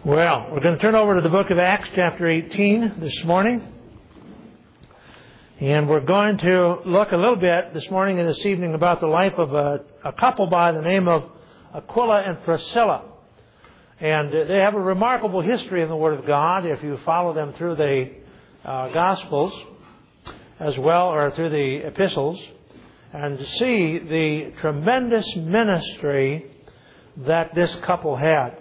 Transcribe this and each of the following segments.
Well, we're going to turn over to the book of Acts, chapter 18, this morning. And we're going to look a little bit this morning and this evening about the life of a couple by the name of Aquila and Priscilla. And they have a remarkable history in the Word of God if you follow them through the Gospels as well, or through the epistles, and see the tremendous ministry that this couple had.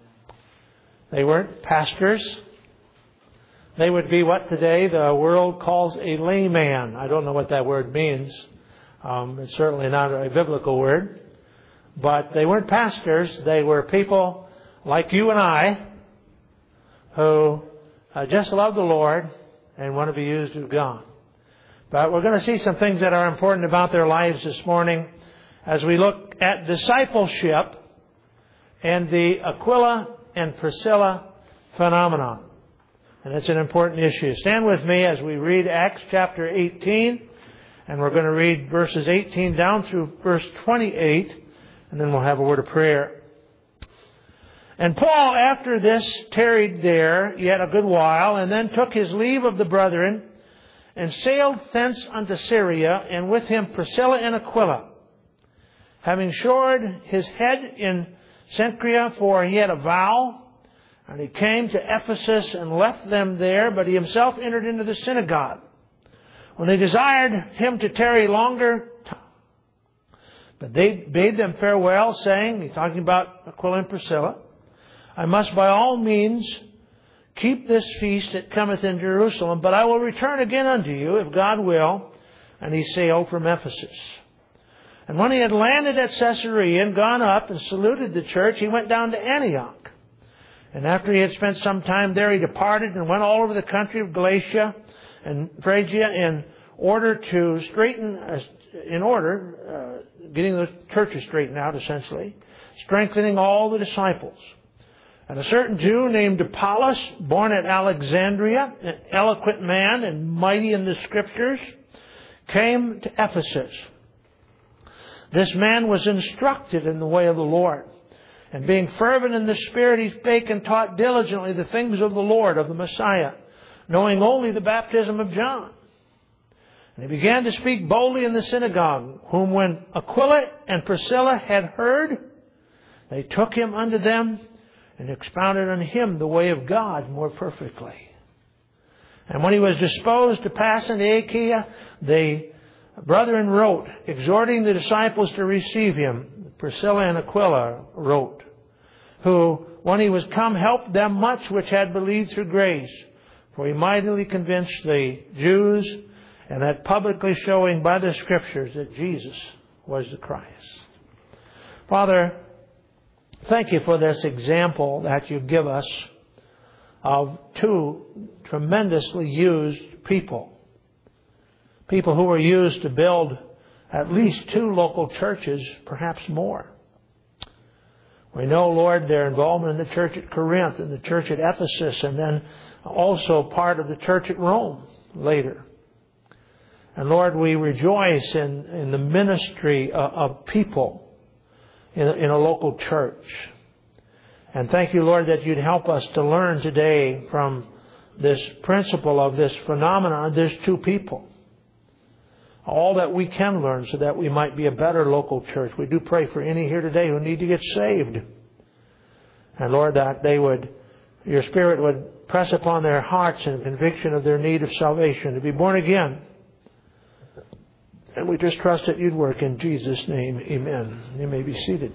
They weren't pastors. They would be what today the world calls a layman. I don't know what that word means. It's certainly not a biblical word. But they weren't pastors. They were people like you and I who just love the Lord and want to be used of God. But we're going to see some things that are important about their lives this morning as we look at discipleship and the Aquila and Priscilla phenomenon. And it's an important issue. Stand with me as we read Acts chapter 18. And we're going to read verses 18 down through verse 28. And then we'll have a word of prayer. And Paul, after this, tarried there yet a good while, and then took his leave of the brethren, and sailed thence unto Syria, and with him Priscilla and Aquila, having shored his head in Cenchrea, for he had a vow. And he came to Ephesus and left them there, but he himself entered into the synagogue. When they desired him to tarry longer, but they bade them farewell, saying, he's talking about Aquila and Priscilla, I must by all means keep this feast that cometh in Jerusalem, but I will return again unto you, if God will. And he sailed from Ephesus. And when he had landed at Caesarea and gone up and saluted the church, he went down to Antioch. And after he had spent some time there, he departed and went all over the country of Galatia and Phrygia in order to getting the churches straightened out, essentially, strengthening all the disciples. And a certain Jew named Apollos, born at Alexandria, an eloquent man and mighty in the Scriptures, came to Ephesus. This man was instructed in the way of the Lord. And being fervent in the Spirit, he spake and taught diligently the things of the Lord, of the Messiah, knowing only the baptism of John. And he began to speak boldly in the synagogue, whom when Aquila and Priscilla had heard, they took him unto them and expounded unto him the way of God more perfectly. And when he was disposed to pass into Achaia, the brethren wrote, exhorting the disciples to receive him. Priscilla and Aquila wrote, who, when he was come, helped them much which had believed through grace. For he mightily convinced the Jews, and that publicly showing by the Scriptures that Jesus was the Christ. Father, thank you for this example that you give us of two tremendously used people. People who were used to build at least two local churches, perhaps more. We know, Lord, their involvement in the church at Corinth and the church at Ephesus, and then also part of the church at Rome later. And Lord, we rejoice in the ministry of people in a local church. And thank you, Lord, that you'd help us to learn today from this principle of this phenomenon. There's two people. All that we can learn so that we might be a better local church. We do pray for any here today who need to get saved. And Lord, that your Spirit would press upon their hearts in conviction of their need of salvation, to be born again. And we just trust that you'd work in Jesus' name. Amen. You may be seated.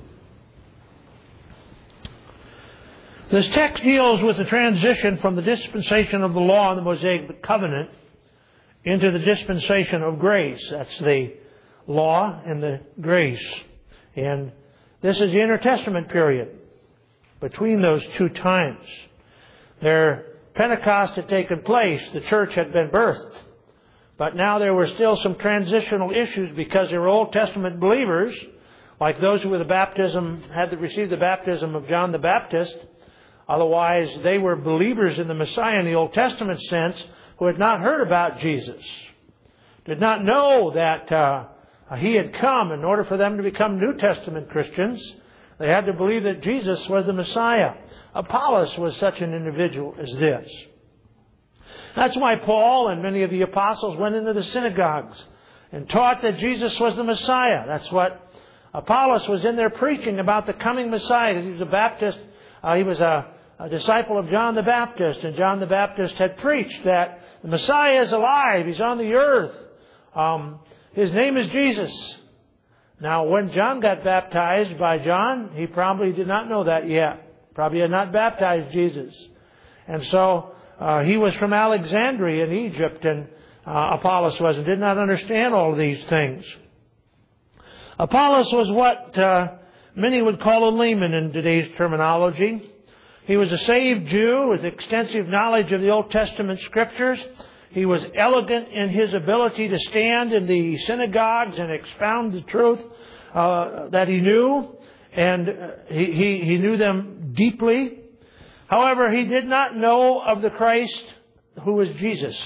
This text deals with the transition from the dispensation of the law and the Mosaic covenant into the dispensation of grace. That's the law and the grace. And this is the intertestament period between those two times. Pentecost had taken place. The church had been birthed. But now there were still some transitional issues because there were Old Testament believers, like those who had received the baptism of John the Baptist. Otherwise, they were believers in the Messiah in the Old Testament sense, who had not heard about Jesus, did not know that he had come. In order for them to become New Testament Christians, They had to believe that Jesus was the Messiah. Apollos was such an individual as this. That's why Paul and many of the apostles went into the synagogues and taught that Jesus was the Messiah. That's what Apollos was in there preaching about the coming Messiah. He was a Baptist. He was a disciple of John the Baptist. And John the Baptist had preached that the Messiah is alive. He's on the earth. His name is Jesus. Now, when John got baptized by John, he probably did not know that yet. Probably had not baptized Jesus. And so he was from Alexandria in Egypt, and Apollos was, and did not understand all of these things. Apollos was what many would call a layman in today's terminology. He was a saved Jew with extensive knowledge of the Old Testament Scriptures. He was elegant in his ability to stand in the synagogues and expound the truth that he knew, and he knew them deeply. However, he did not know of the Christ who was Jesus.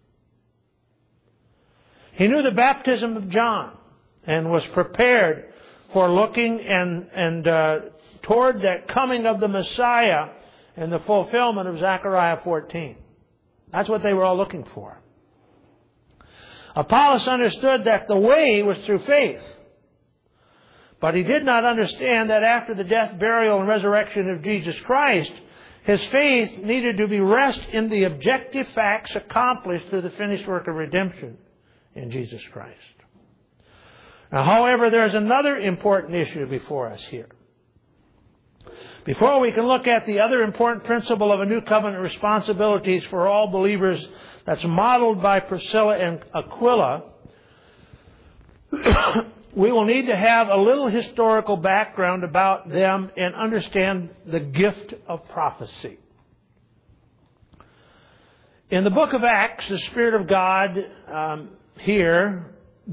He knew the baptism of John and was prepared for looking and toward that coming of the Messiah and the fulfillment of Zechariah 14. That's what they were all looking for. Apollos understood that the way was through faith. But he did not understand that after the death, burial, and resurrection of Jesus Christ, his faith needed to be rest in the objective facts accomplished through the finished work of redemption in Jesus Christ. Now, however, there's another important issue before us here. Before we can look at the other important principle of a new covenant responsibilities for all believers that's modeled by Priscilla and Aquila, we will need to have a little historical background about them and understand the gift of prophecy. In the book of Acts, the Spirit of God here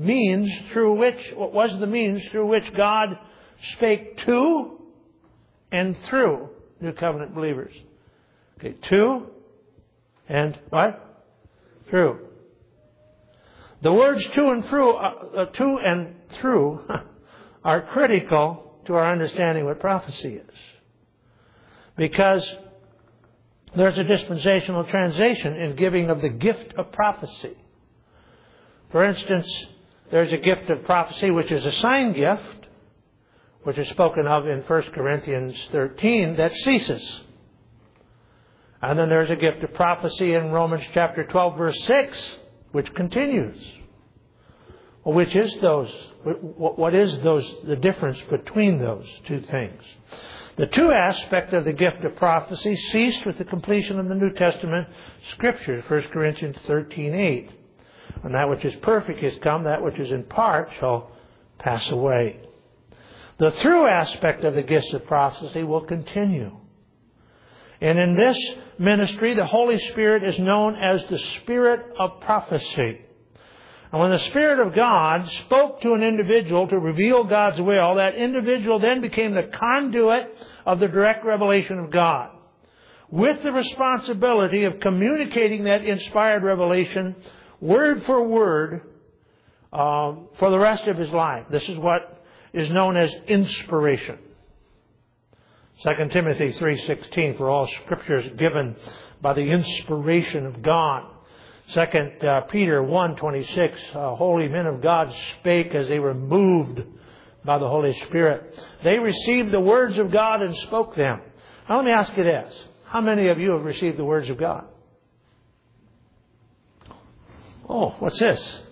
was the means through which God spake to and through New Covenant believers. Okay, to and what? Through. The words to and through are critical to our understanding what prophecy is. Because there's a dispensational transition in giving of the gift of prophecy. For instance, there's a gift of prophecy which is a sign gift, which is spoken of in 1 Corinthians 13, that ceases. And then there's a gift of prophecy in Romans chapter 12, verse 6, which continues. Well, which is those? What is the difference between those two things? The two aspect of the gift of prophecy ceased with the completion of the New Testament Scriptures, 1 Corinthians 13:8. And that which is perfect is come, that which is in part shall pass away. The through aspect of the gifts of prophecy will continue. And in this ministry, the Holy Spirit is known as the Spirit of prophecy. And when the Spirit of God spoke to an individual to reveal God's will, that individual then became the conduit of the direct revelation of God, with the responsibility of communicating that inspired revelation word for word for the rest of his life. This is what is known as inspiration. 2 Timothy 3:16, for all Scripture is given by the inspiration of God. 2 Peter 1:26, holy men of God spake as they were moved by the Holy Spirit. They received the words of God and spoke them. Now let me ask you this. How many of you have received the words of God? Oh, what's this?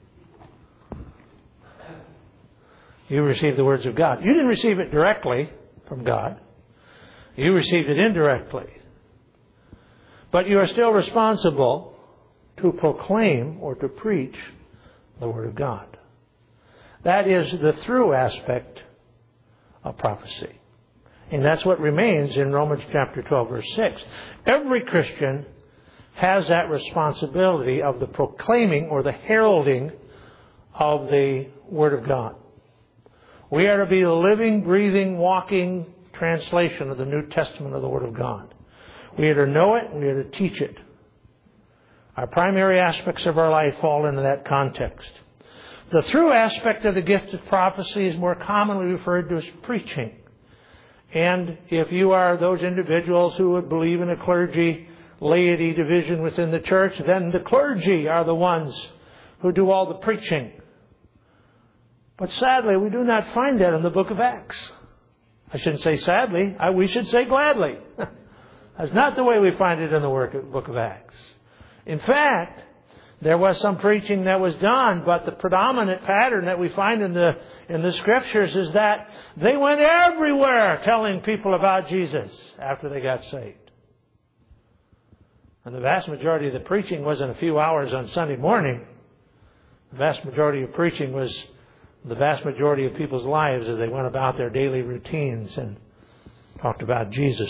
You received the words of God. You didn't receive it directly from God. You received it indirectly. But you are still responsible to proclaim or to preach the Word of God. That is the through aspect of prophecy. And that's what remains in Romans chapter 12, verse 6. Every Christian has that responsibility of the proclaiming or the heralding of the Word of God. We are to be a living, breathing, walking translation of the New Testament of the Word of God. We are to know it, we are to teach it. Our primary aspects of our life fall into that context. The through aspect of the gift of prophecy is more commonly referred to as preaching. And if you are those individuals who would believe in a clergy-laity division within the church, then the clergy are the ones who do all the preaching. But sadly, we do not find that in the book of Acts. I shouldn't say sadly. We should say gladly. That's not the way we find it in the book of Acts. In fact, there was some preaching that was done, but the predominant pattern that we find in the Scriptures is that they went everywhere telling people about Jesus after they got saved. And the vast majority of the preaching wasn't a few hours on Sunday morning. The vast majority of preaching was the vast majority of people's lives as they went about their daily routines and talked about Jesus.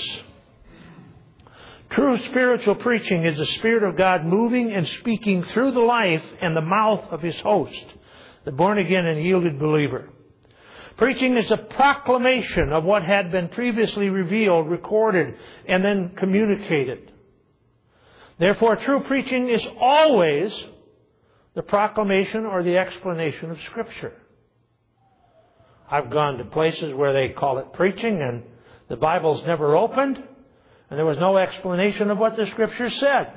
True spiritual preaching is the Spirit of God moving and speaking through the life and the mouth of His host, the born-again and yielded believer. Preaching is a proclamation of what had been previously revealed, recorded, and then communicated. Therefore, true preaching is always the proclamation or the explanation of Scripture. I've gone to places where they call it preaching and the Bible's never opened and there was no explanation of what the Scripture said.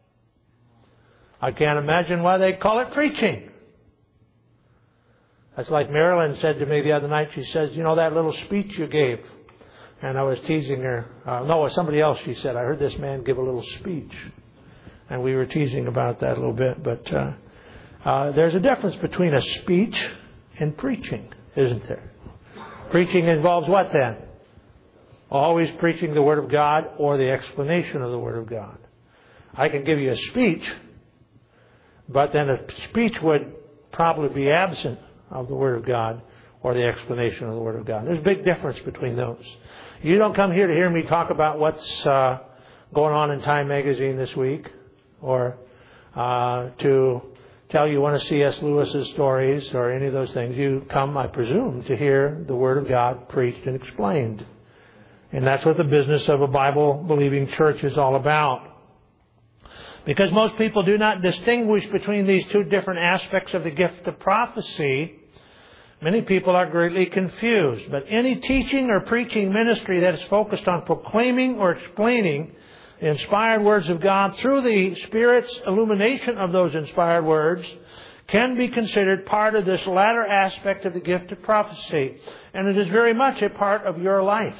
I can't imagine why they call it preaching. That's like Marilyn said to me the other night. She says, you know that little speech you gave? And I was teasing her. No, it was somebody else, she said. I heard this man give a little speech. And we were teasing about that a little bit. But there's a difference between a speech and preaching, isn't there? Preaching involves what then? Always preaching the Word of God or the explanation of the Word of God. I can give you a speech, but then a speech would probably be absent of the Word of God or the explanation of the Word of God. There's a big difference between those. You don't come here to hear me talk about what's going on in Time Magazine this week or to tell you one of C.S. Lewis's stories or any of those things. You come, I presume, to hear the Word of God preached and explained. And that's what the business of a Bible-believing church is all about. Because most people do not distinguish between these two different aspects of the gift of prophecy, many people are greatly confused. But any teaching or preaching ministry that is focused on proclaiming or explaining the inspired words of God through the Spirit's illumination of those inspired words can be considered part of this latter aspect of the gift of prophecy. And it is very much a part of your life.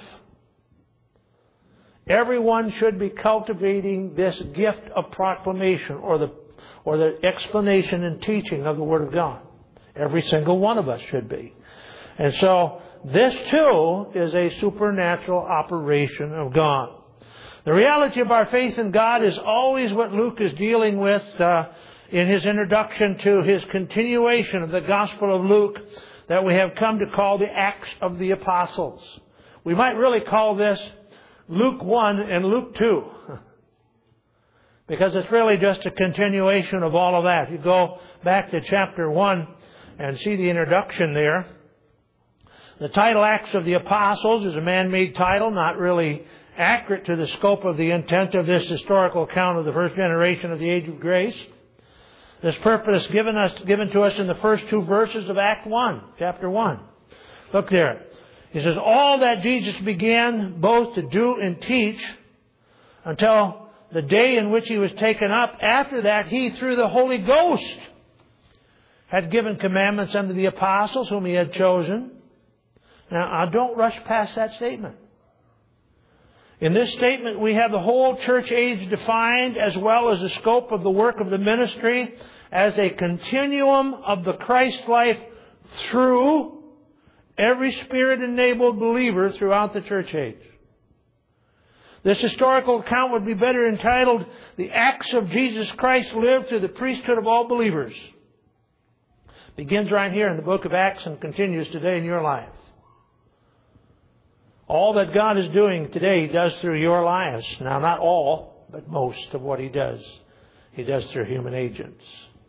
Everyone should be cultivating this gift of proclamation or the explanation and teaching of the Word of God. Every single one of us should be. And so this too is a supernatural operation of God. The reality of our faith in God is always what Luke is dealing with in his introduction to his continuation of the Gospel of Luke that we have come to call the Acts of the Apostles. We might really call this Luke 1 and Luke 2. Because it's really just a continuation of all of that. You go back to chapter 1 and see the introduction there. The title Acts of the Apostles is a man-made title, not really accurate to the scope of the intent of this historical account of the first generation of the age of grace. This purpose given to us in the first two verses of Act 1, chapter 1. Look there. He says, all that Jesus began both to do and teach until the day in which He was taken up. After that, He, through the Holy Ghost, had given commandments unto the apostles whom He had chosen. Now, don't rush past that statement. In this statement, we have the whole church age defined as well as the scope of the work of the ministry as a continuum of the Christ life through every Spirit-enabled believer throughout the church age. This historical account would be better entitled, The Acts of Jesus Christ Lived Through the Priesthood of All Believers. Begins right here in the book of Acts and continues today in your life. All that God is doing today, He does through your lives. Now, not all, but most of what He does through human agents.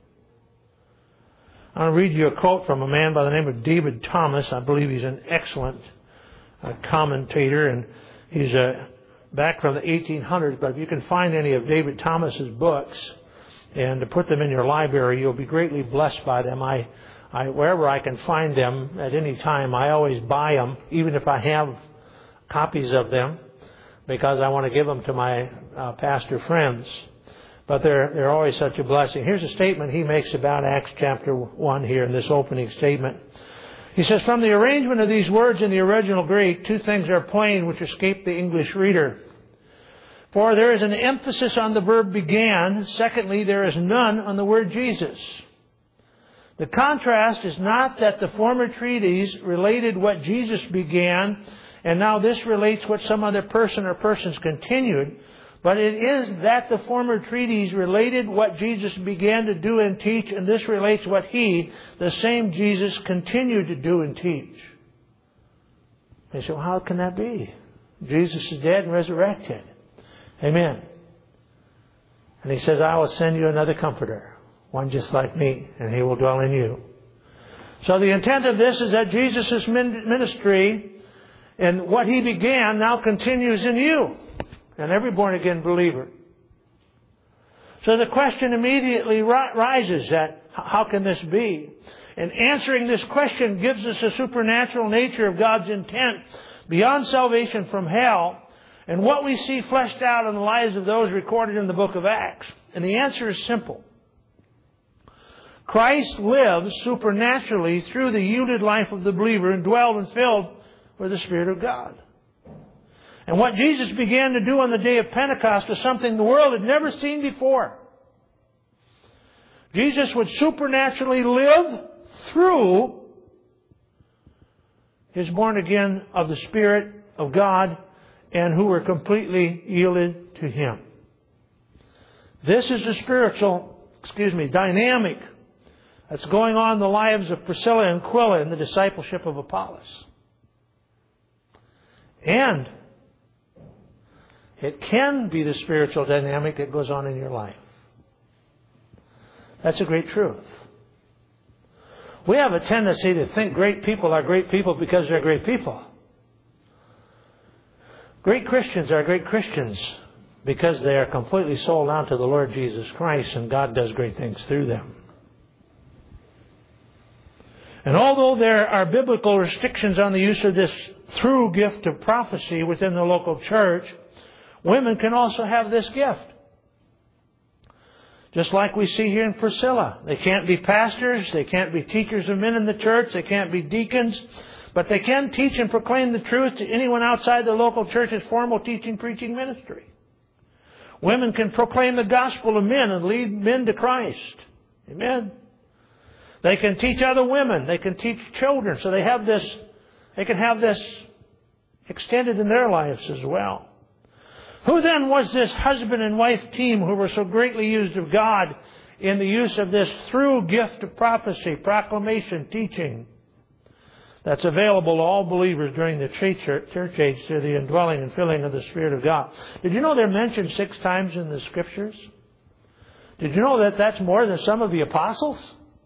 I'll read you a quote from a man by the name of David Thomas. I believe he's an excellent commentator, and he's back from the 1800s. But if you can find any of David Thomas's books and to put them in your library, you'll be greatly blessed by them. I wherever I can find them at any time, I always buy them, even if I have copies of them because I want to give them to my pastor friends. But they're always such a blessing. Here's a statement he makes about Acts chapter 1 here in this opening statement. He says, from the arrangement of these words in the original Greek, two things are plain which escape the English reader. For there is an emphasis on the verb began. Secondly, there is none on the word Jesus. The contrast is not that the former treatise related what Jesus began, and now this relates what some other person or persons continued, but it is that the former treatise related what Jesus began to do and teach, and this relates what He, the same Jesus, continued to do and teach. They say, well, how can that be? Jesus is dead and resurrected. Amen. And He says, I will send you another comforter, one just like me, and He will dwell in you. So the intent of this is that Jesus' ministry and what He began now continues in you and every born-again believer. So the question immediately rises that how can this be? And answering this question gives us a supernatural nature of God's intent beyond salvation from hell and what we see fleshed out in the lives of those recorded in the book of Acts. And the answer is simple. Christ lives supernaturally through the yielded life of the believer and dwelled and filled with the Spirit of God. And what Jesus began to do on the day of Pentecost was something the world had never seen before. Jesus would supernaturally live through His born again of the Spirit of God and who were completely yielded to Him. This is the spiritual, dynamic that's going on in the lives of Priscilla and Aquila in the discipleship of Apollos. And it can be the spiritual dynamic that goes on in your life. That's a great truth. We have a tendency to think great people are great people because they're great people. Great Christians are great Christians because they are completely sold out to the Lord Jesus Christ, and God does great things through them. And although there are biblical restrictions on the use of this through gift of prophecy within the local church, women can also have this gift. Just like we see here in Priscilla. They can't be pastors. They can't be teachers of men in the church. They can't be deacons. But they can teach and proclaim the truth to anyone outside the local church's formal teaching, preaching ministry. Women can proclaim the gospel to men and lead men to Christ. Amen. They can teach other women. They can teach children. So they can have this extended in their lives as well. Who then was this husband and wife team who were so greatly used of God in the use of this through gift of prophecy, proclamation, teaching that's available to all believers during the church age through the indwelling and filling of the Spirit of God? Did you know they're mentioned 6 times in the Scriptures? Did you know that that's more than some of the apostles?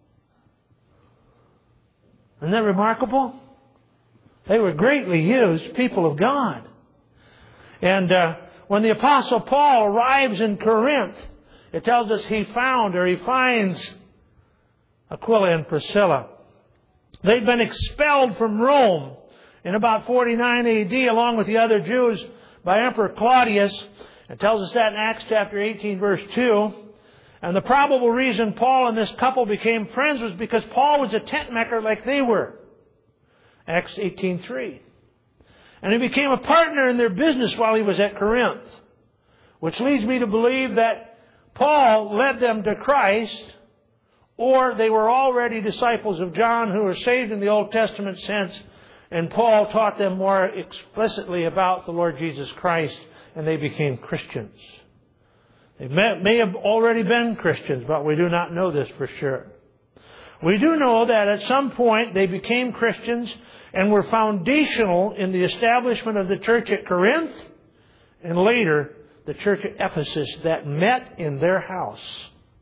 Isn't that remarkable? They were greatly used people of God. And when the Apostle Paul arrives in Corinth, it tells us he finds Aquila and Priscilla. They'd been expelled from Rome in about 49 AD along with the other Jews by Emperor Claudius. It tells us that in Acts chapter 18 verse 2. And the probable reason Paul and this couple became friends was because Paul was a tent maker like they were. Acts 18:3. And he became a partner in their business while he was at Corinth. Which leads me to believe that Paul led them to Christ, or they were already disciples of John who were saved in the Old Testament sense, and Paul taught them more explicitly about the Lord Jesus Christ, and they became Christians. They may have already been Christians, but we do not know this for sure. We do know that at some point they became Christians and were foundational in the establishment of the church at Corinth and later the church at Ephesus that met in their house.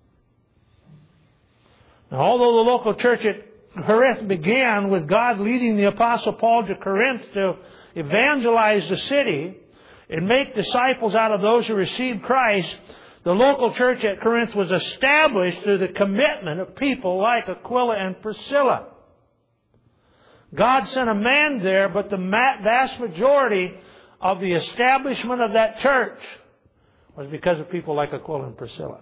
Now, although the local church at Corinth began with God leading the Apostle Paul to Corinth to evangelize the city and make disciples out of those who received Christ, the local church at Corinth was established through the commitment of people like Aquila and Priscilla. God sent a man there, but the vast majority of the establishment of that church was because of people like Aquila and Priscilla.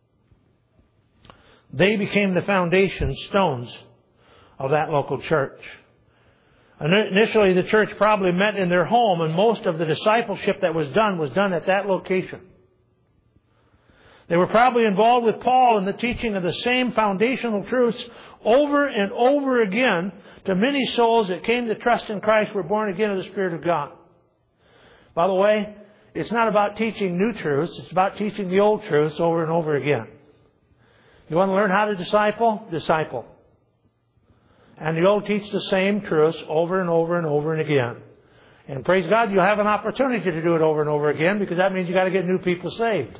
They became the foundation stones of that local church. Initially, the church probably met in their home, and most of the discipleship that was done at that location. They were probably involved with Paul in the teaching of the same foundational truths over and over again to many souls that came to trust in Christ, were born again of the Spirit of God. By the way, it's not about teaching new truths. It's about teaching the old truths over and over again. You want to learn how to disciple? Disciple. And you'll teach the same truths over and over and over and again. And praise God, you'll have an opportunity to do it over and over again, because that means you've got to get new people saved.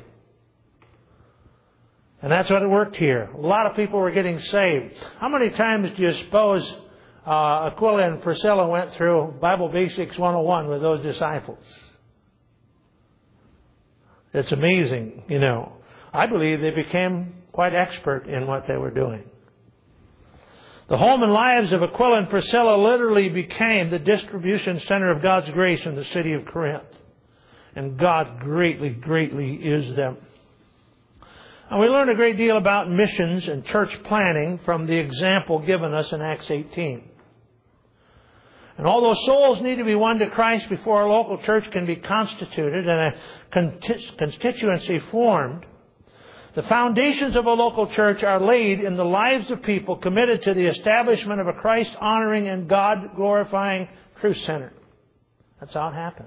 And that's what it worked here. A lot of people were getting saved. How many times do you suppose Aquila and Priscilla went through Bible Basics 101 with those disciples? It's amazing, you know. I believe they became quite expert in what they were doing. The home and lives of Aquila and Priscilla literally became the distribution center of God's grace in the city of Corinth. And God greatly, greatly used them. And we learn a great deal about missions and church planning from the example given us in Acts 18. And although souls need to be won to Christ before a local church can be constituted and a constituency formed, the foundations of a local church are laid in the lives of people committed to the establishment of a Christ-honoring and God-glorifying truth center. That's how it happens.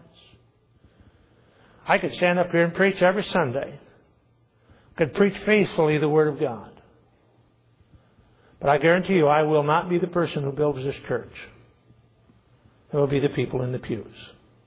I could stand up here and preach every Sunday. Could preach faithfully the Word of God. But I guarantee you, I will not be the person who builds this church. It will be the people in the pews.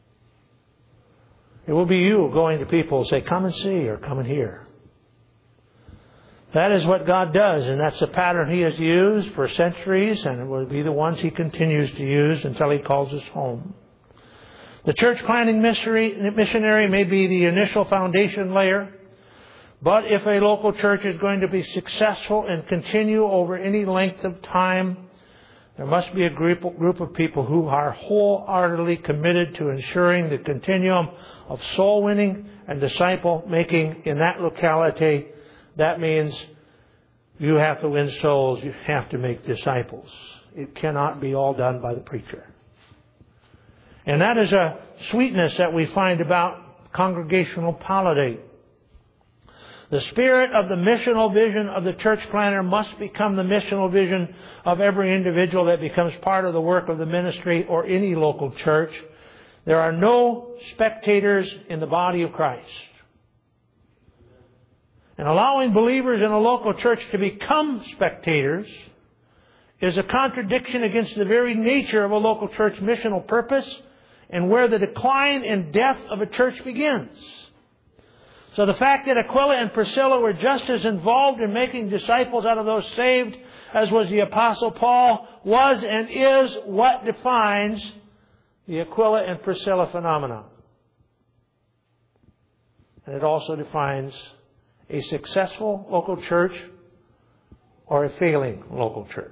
It will be you going to people and say, come and see, or come and hear. That is what God does, and that's the pattern He has used for centuries, and it will be the ones He continues to use until He calls us home. The church planting missionary may be the initial foundation layer, but if a local church is going to be successful and continue over any length of time, there must be a group of people who are wholeheartedly committed to ensuring the continuum of soul winning and disciple making in that locality. That means you have to win souls. You have to make disciples. It cannot be all done by the preacher. And that is a sweetness that we find about congregational holiday. The spirit of the missional vision of the church planner must become the missional vision of every individual that becomes part of the work of the ministry or any local church. There are no spectators in the body of Christ. And allowing believers in a local church to become spectators is a contradiction against the very nature of a local church missional purpose and where the decline and death of a church begins. So the fact that Aquila and Priscilla were just as involved in making disciples out of those saved as was the Apostle Paul was and is what defines the Aquila and Priscilla phenomenon. And it also defines a successful local church or a failing local church.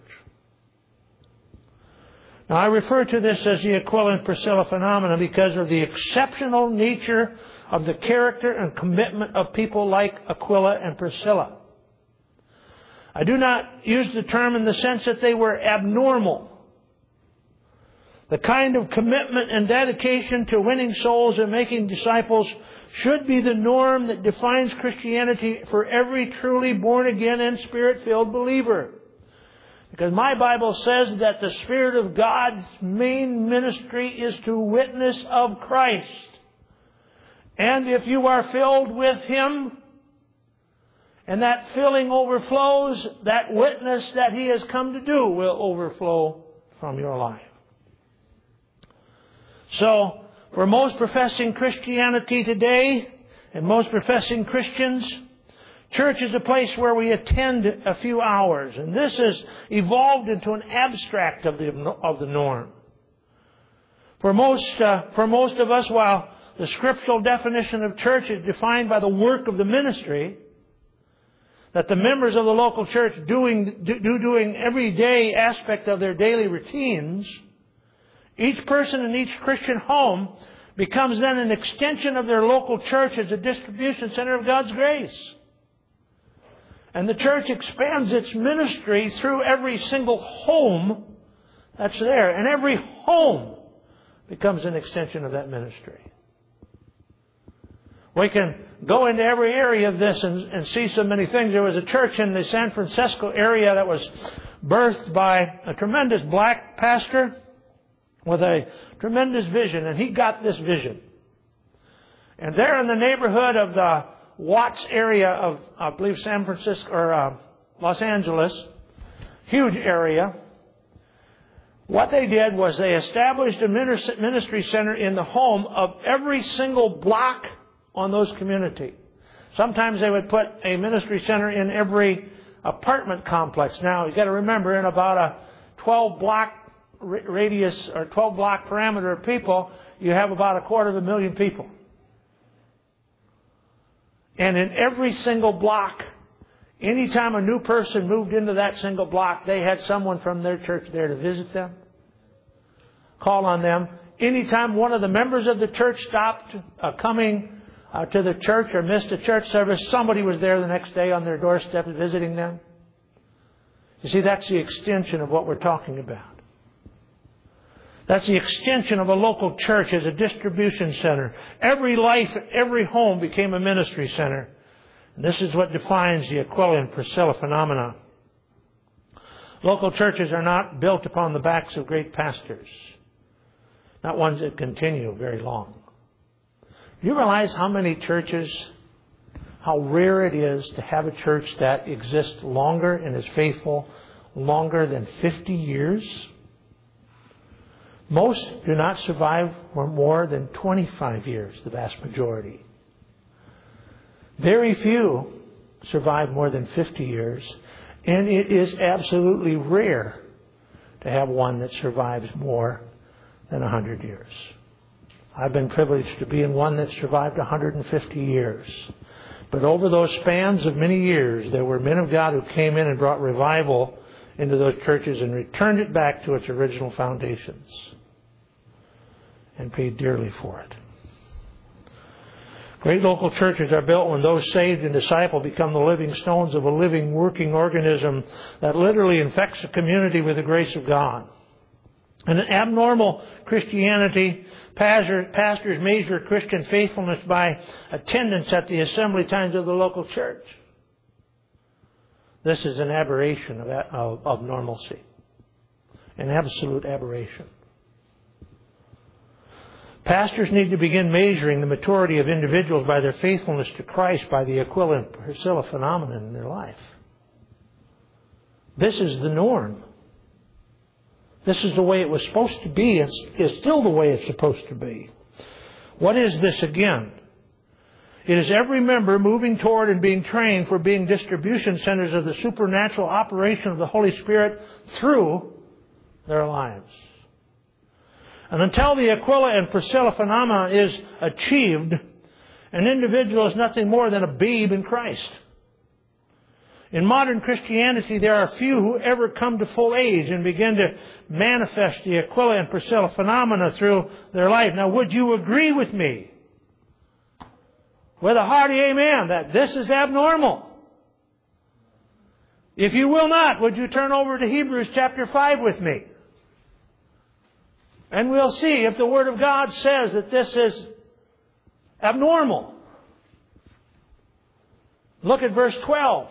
Now, I refer to this as the Aquila and Priscilla phenomenon because of the exceptional nature of the character and commitment of people like Aquila and Priscilla. I do not use the term in the sense that they were abnormal. The kind of commitment and dedication to winning souls and making disciples should be the norm that defines Christianity for every truly born-again and Spirit-filled believer. Because my Bible says that the Spirit of God's main ministry is to witness of Christ. And if you are filled with Him, and that filling overflows, that witness that He has come to do will overflow from your life. So, for most professing Christianity today, and most professing Christians, church is a place where we attend a few hours. And this has evolved into an abstract of the norm. For most of us, while the scriptural definition of church is defined by the work of the ministry that the members of the local church doing everyday aspect of their daily routines, Each person in each Christian home becomes then an extension of their local church as a distribution center of God's grace. And the church expands its ministry through every single home that's there. And every home becomes an extension of that ministry. We can go into every area of this and see so many things. There was a church in the San Francisco area that was birthed by a tremendous black pastor with a tremendous vision. And he got this vision. And there in the neighborhood of the Watts area of, I believe, San Francisco or Los Angeles, huge area, what they did was they established a ministry center in the home of every single block on those community. Sometimes they would put a ministry center in every apartment complex. Now, you've got to remember, in about a 12-block radius or 12-block parameter of people, you have about 250,000 people. And in every single block, anytime a new person moved into that single block, they had someone from their church there to visit them, call on them. Anytime one of the members of the church stopped coming to the church or missed a church service, somebody was there the next day on their doorstep visiting them. You see, that's the extension of what we're talking about. That's the extension of a local church as a distribution center. Every life, every home became a ministry center. And this is what defines the Aquila and Priscilla phenomena. Local churches are not built upon the backs of great pastors. Not ones that continue very long. Do you realize how many churches, how rare it is to have a church that exists longer and is faithful longer than 50 years? Most do not survive for more than 25 years, the vast majority. Very few survive more than 50 years, and it is absolutely rare to have one that survives more than 100 years. I've been privileged to be in one that survived 150 years. But over those spans of many years, there were men of God who came in and brought revival into those churches and returned it back to its original foundations and paid dearly for it. Great local churches are built when those saved and discipled become the living stones of a living, working organism that literally infects the community with the grace of God. In an abnormal Christianity, pastors measure Christian faithfulness by attendance at the assembly times of the local church. This is an aberration of normalcy. An absolute aberration. Pastors need to begin measuring the maturity of individuals by their faithfulness to Christ by the Aquila and Priscilla phenomenon in their life. This is the norm. This is the way it was supposed to be. It's still the way it's supposed to be. What is this again? It is every member moving toward and being trained for being distribution centers of the supernatural operation of the Holy Spirit through their lives. And until the Aquila and Priscilla phenomena is achieved, an individual is nothing more than a babe in Christ. In modern Christianity, there are few who ever come to full age and begin to manifest the Aquila and Priscilla phenomena through their life. Now, would you agree with me, with a hearty amen, that this is abnormal? If you will not, would you turn over to Hebrews chapter 5 with me? And we'll see if the Word of God says that this is abnormal. Look at verse 12.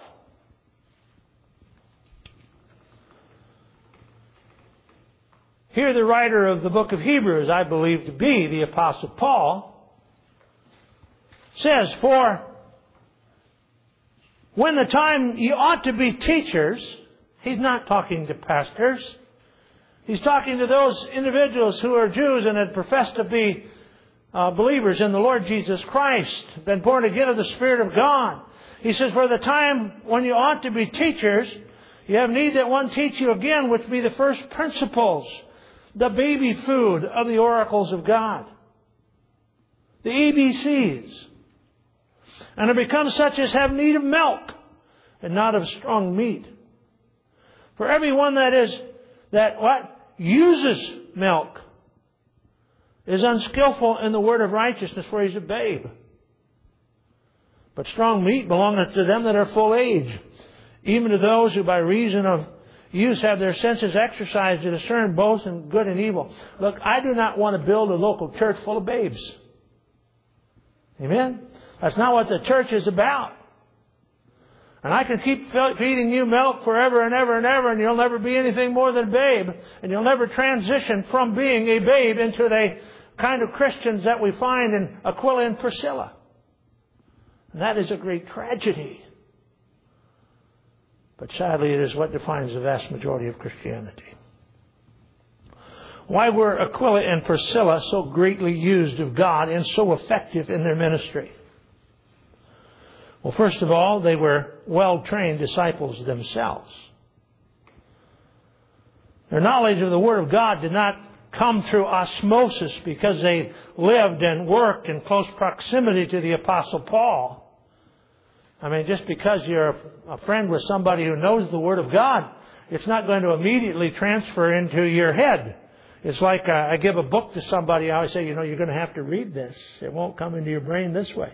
Here the writer of the book of Hebrews, I believe to be the Apostle Paul, says, "For when the time ye ought to be teachers," he's not talking to pastors. He's talking to those individuals who are Jews and had professed to be believers in the Lord Jesus Christ, been born again of the Spirit of God. He says, "For the time when you ought to be teachers, you have need that one teach you again, which be the first principles, the baby food of the oracles of God, the ABCs, and have become such as have need of milk and not of strong meat. For everyone that uses milk is unskillful in the word of righteousness, for he's a babe. But strong meat belongeth to them that are full age, even to those who by reason of use have their senses exercised to discern both in good and evil. Look, I do not want to build a local church full of babes. Amen? That's not what the church is about. And I can keep feeding you milk forever and ever and ever, and you'll never be anything more than a babe. And you'll never transition from being a babe into the kind of Christians that we find in Aquila and Priscilla. And that is a great tragedy. But sadly, it is what defines the vast majority of Christianity. Why were Aquila and Priscilla so greatly used of God and so effective in their ministry? Well, first of all, they were well-trained disciples themselves. Their knowledge of the Word of God did not come through osmosis because they lived and worked in close proximity to the Apostle Paul. I mean, just because you're a friend with somebody who knows the Word of God, it's not going to immediately transfer into your head. It's like I give a book to somebody, I always say, you're going to have to read this. It won't come into your brain this way.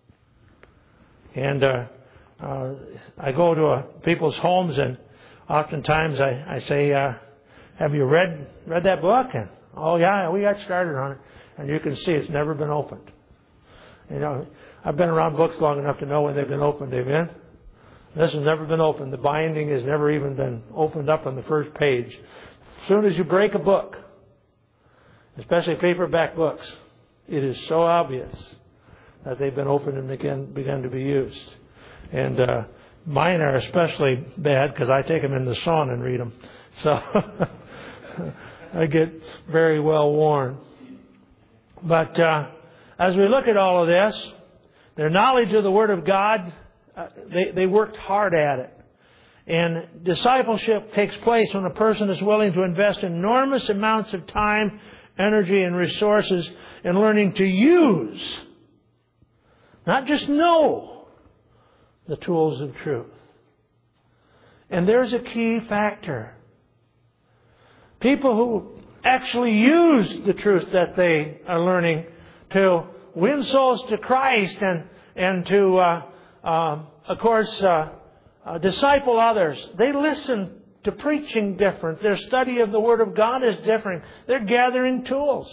And I go to people's homes, and oftentimes I say, have you read that book? And, oh yeah, we got started on it. And you can see it's never been opened. I've been around books long enough to know when they've been opened, amen? This has never been opened. The binding has never even been opened up on the first page. As soon as you break a book, especially paperback books, it is so obvious that they've been opened and begun to be used. And mine are especially bad because I take them in the sauna and read them. So I get very well worn. But as we look at all of this, their knowledge of the Word of God, they worked hard at it. And discipleship takes place when a person is willing to invest enormous amounts of time, energy, and resources in learning to use, not just know, the tools of truth. And there's a key factor. People who actually use the truth that they are learning to win souls to Christ and to, of course, disciple others. They listen to preaching different. Their study of the Word of God is different. They're gathering tools.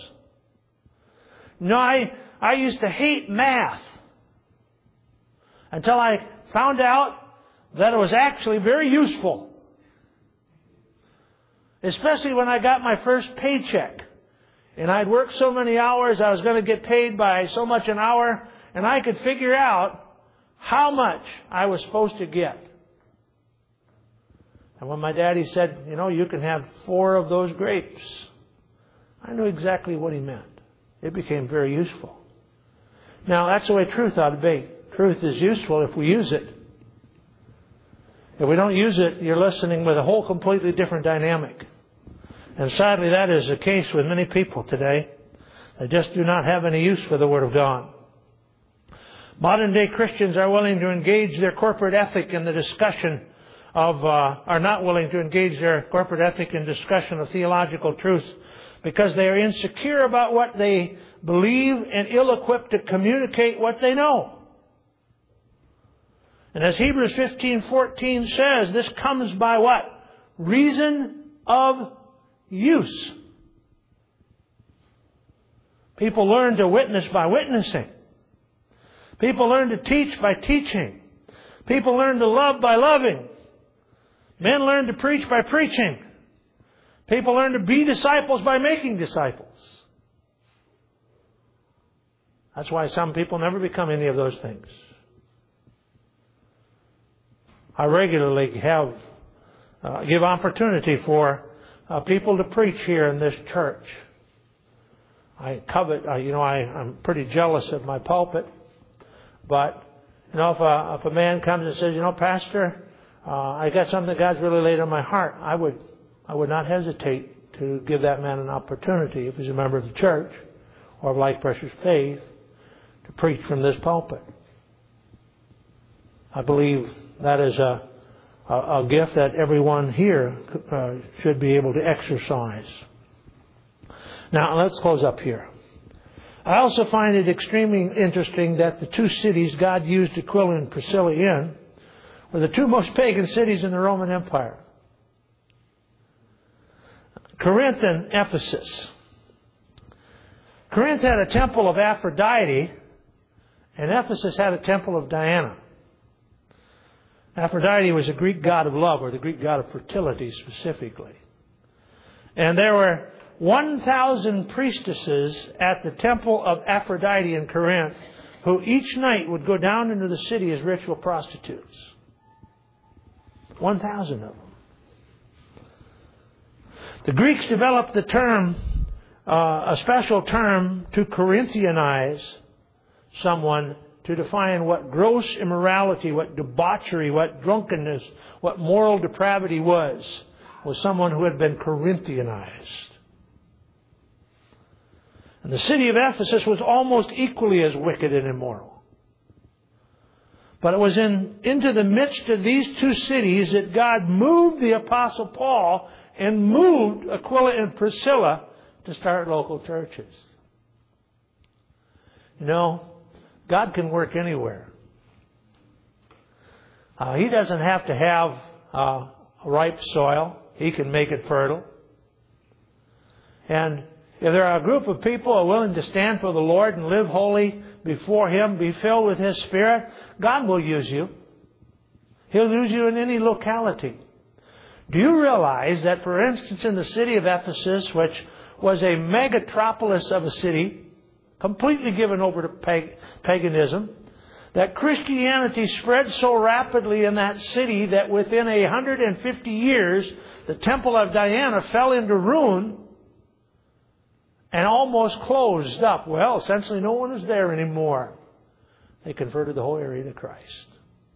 I used to hate math until I found out that it was actually very useful. Especially when I got my first paycheck. And I'd worked so many hours, I was going to get paid by so much an hour, and I could figure out how much I was supposed to get. And when my daddy said, you can have 4 of those grapes, I knew exactly what he meant. It became very useful. Now, that's the way truth ought to be. Truth is useful if we use it. If we don't use it, you're listening with a whole completely different dynamic. And sadly, that is the case with many people today. They just do not have any use for the Word of God. Modern day Christians are willing to engage their corporate ethic in the discussion are not willing to engage their corporate ethic in discussion of theological truth because they are insecure about what they believe and ill-equipped to communicate what they know. And as Hebrews 15:14 says, this comes by what? Reason of use. People learn to witness by witnessing. People learn to teach by teaching. People learn to love by loving. Men learn to preach by preaching. People learn to be disciples by making disciples. That's why some people never become any of those things. I regularly give opportunity for people to preach here in this church. I covet, I'm pretty jealous of my pulpit. But, if a man comes and says, Pastor, I got something God's really laid on my heart, I would not hesitate to give that man an opportunity, if he's a member of the church or of Like Precious Faith, to preach from this pulpit. I believe that is a gift that everyone here should be able to exercise. Now, let's close up here. I also find it extremely interesting that the two cities God used Aquila and Priscilla in were the two most pagan cities in the Roman Empire. Corinth and Ephesus. Corinth had a temple of Aphrodite, and Ephesus had a temple of Diana. Aphrodite was a Greek god of love, or the Greek god of fertility specifically. And there were 1,000 priestesses at the temple of Aphrodite in Corinth who each night would go down into the city as ritual prostitutes. 1,000 of them. The Greeks developed the term, a special term to Corinthianize someone, to define what gross immorality, what debauchery, what drunkenness, what moral depravity was someone who had been Corinthianized. And the city of Ephesus was almost equally as wicked and immoral. But it was into the midst of these two cities that God moved the Apostle Paul and moved Aquila and Priscilla to start local churches. You know, God can work anywhere. He doesn't have to have ripe soil. He can make it fertile. And if there are a group of people who are willing to stand for the Lord and live holy before Him, be filled with His Spirit, God will use you. He'll use you in any locality. Do you realize that, for instance, in the city of Ephesus, which was a megatropolis of a city, completely given over to paganism, that Christianity spread so rapidly in that city that within 150 years, the temple of Diana fell into ruin and almost closed up. Well, essentially no one was there anymore. They converted the whole area to Christ.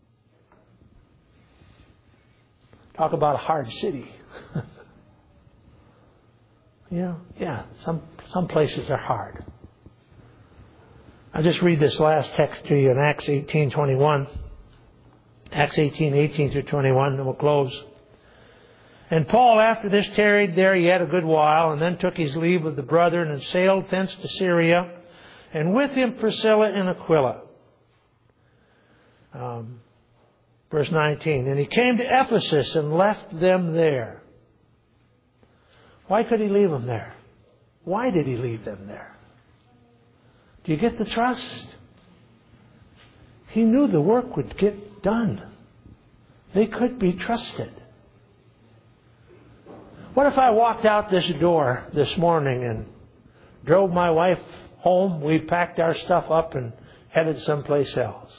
Talk about a hard city. Some places are hard. I'll just read this last text to you in Acts 18:21. Acts 18:18 through 21, and we'll close. And Paul, after this, tarried there yet a good while, and then took his leave of the brethren, and sailed thence to Syria, and with him Priscilla and Aquila. Verse 19, and he came to Ephesus and left them there. Why could he leave them there? Why did he leave them there? Do you get the trust? He knew the work would get done. They could be trusted. What if I walked out this door this morning and drove my wife home? We packed our stuff up and headed someplace else.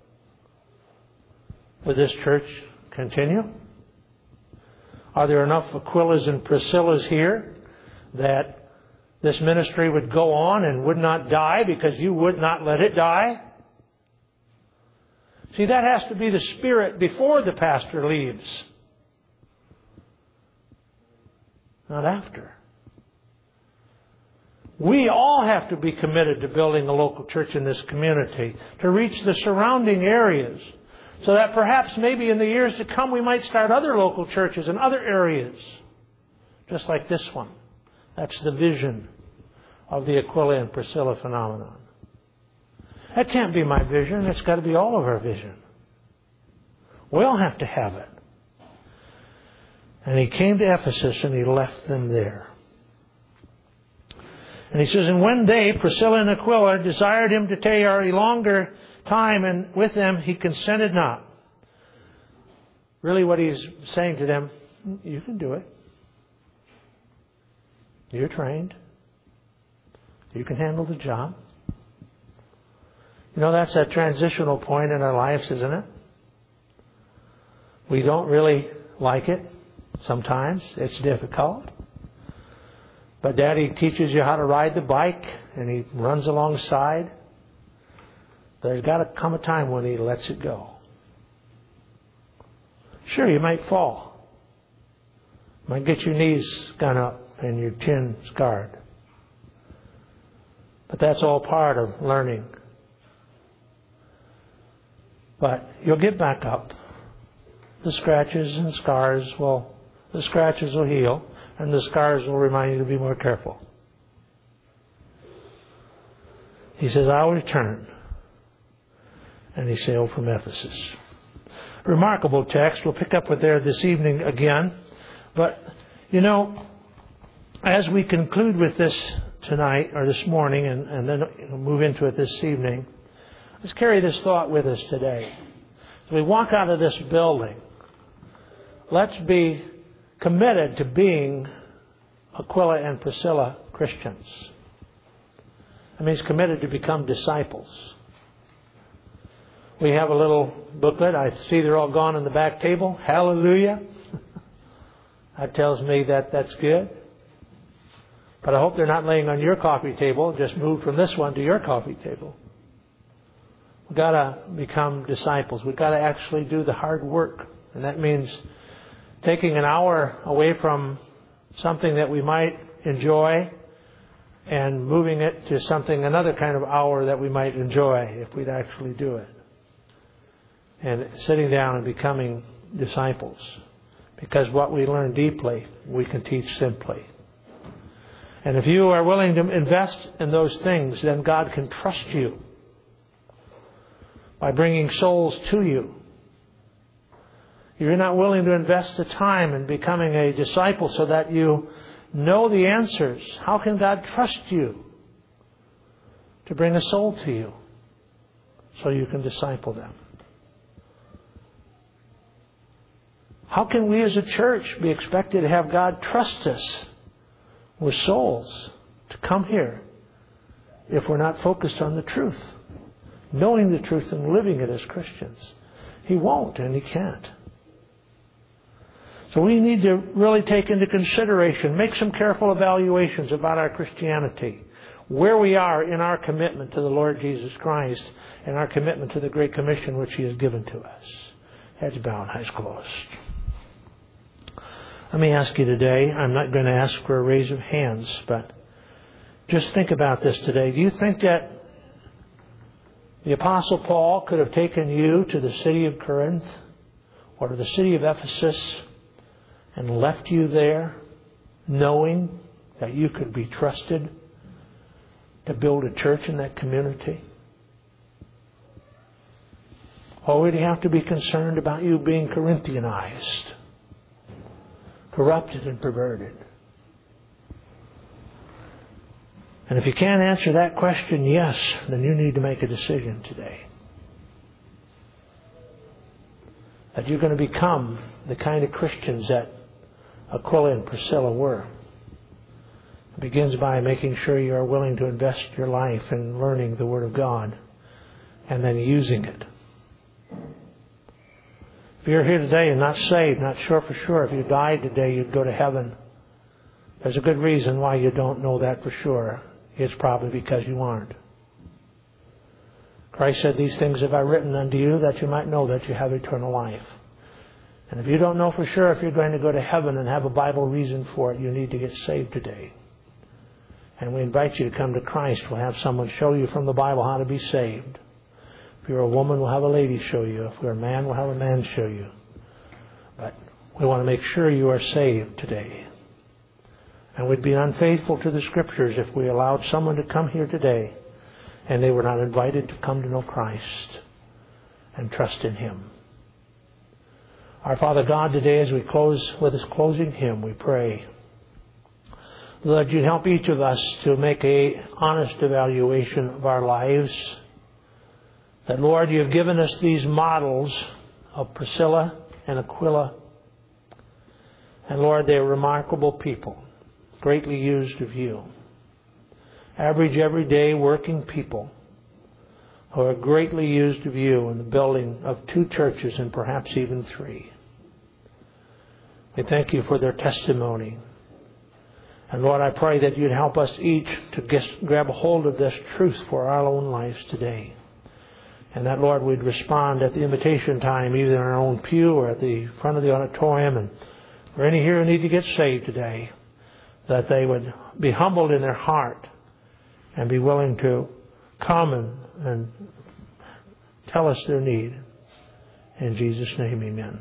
Would this church continue? Are there enough Aquilas and Priscillas here that this ministry would go on and would not die because you would not let it die? See, that has to be the spirit before the pastor leaves, not after. We all have to be committed to building a local church in this community, to reach the surrounding areas, so that perhaps maybe in the years to come we might start other local churches in other areas, just like this one. That's the vision of the Aquila and Priscilla phenomenon. That can't be my vision. It's got to be all of our vision. We all have to have it. And he came to Ephesus and he left them there. And he says, and when they, Priscilla and Aquila, desired him to tarry longer time and with them, he consented not. Really what he's saying to them, you can do it. You're trained. You can handle the job. You know, that's a transitional point in our lives, isn't it? We don't really like it. Sometimes it's difficult. But Daddy teaches you how to ride the bike and he runs alongside. There's got to come a time when he lets it go. Sure, you might fall. Might get your knees gone up and your chin scarred. But that's all part of learning. But you'll get back up. The scratches and scars the scratches will heal, and the scars will remind you to be more careful. He says, I'll return. And he sailed from Ephesus. Remarkable text. We'll pick up with there this evening again. But, as we conclude with this tonight, or this morning, and then move into it this evening, let's carry this thought with us today. As we walk out of this building, let's be committed to being Aquila and Priscilla Christians. That means committed to become disciples. We have a little booklet. I see they're all gone on the back table. Hallelujah. That tells me that that's good. But I hope they're not laying on your coffee table. Just move from this one to your coffee table. We've got to become disciples. We've got to actually do the hard work. And that means taking an hour away from something that we might enjoy and moving it to something, another kind of hour that we might enjoy if we'd actually do it. And sitting down and becoming disciples. Because what we learn deeply, we can teach simply. And if you are willing to invest in those things, then God can trust you by bringing souls to you. If you're not willing to invest the time in becoming a disciple so that you know the answers, how can God trust you to bring a soul to you so you can disciple them? How can we as a church be expected to have God trust us with souls to come here if we're not focused on the truth, knowing the truth and living it as Christians? He won't and He can't. So we need to really take into consideration, make some careful evaluations about our Christianity, where we are in our commitment to the Lord Jesus Christ and our commitment to the Great Commission which He has given to us. Heads bowed, eyes closed. Let me ask you today, I'm not going to ask for a raise of hands, but just think about this today. Do you think that the Apostle Paul could have taken you to the city of Corinth or to the city of Ephesus and left you there knowing that you could be trusted to build a church in that community? Or would he have to be concerned about you being Corinthianized, corrupted and perverted? And if you can't answer that question, yes, then you need to make a decision today. That you're going to become the kind of Christians that Aquila and Priscilla were. It begins by making sure you are willing to invest your life in learning the Word of God and then using it. If you're here today and not saved, not sure for sure if you died today you'd go to heaven, there's a good reason why you don't know that for sure. It's probably because you aren't. Christ said, "These things have I written unto you that you might know that you have eternal life." And if you don't know for sure if you're going to go to heaven and have a Bible reason for it, you need to get saved today. And we invite you to come to Christ. We'll have someone show you from the Bible how to be saved. If you're a woman, we'll have a lady show you. If you're a man, we'll have a man show you. But we want to make sure you are saved today. And we'd be unfaithful to the Scriptures if we allowed someone to come here today and they were not invited to come to know Christ and trust in Him. Our Father God, today as we close with this closing hymn, we pray, Lord, you'd help each of us to make an honest evaluation of our lives. That, Lord, you've given us these models of Priscilla and Aquila. And, Lord, they're remarkable people, greatly used of you. Average, everyday, working people who are greatly used of you in the building of 2 churches and perhaps even 3. We thank you for their testimony. And, Lord, I pray that you'd help us each to grab a hold of this truth for our own lives today. And that, Lord, we'd respond at the invitation time, either in our own pew or at the front of the auditorium. And for any here who need to get saved today, that they would be humbled in their heart and be willing to come and tell us their need. In Jesus' name, amen.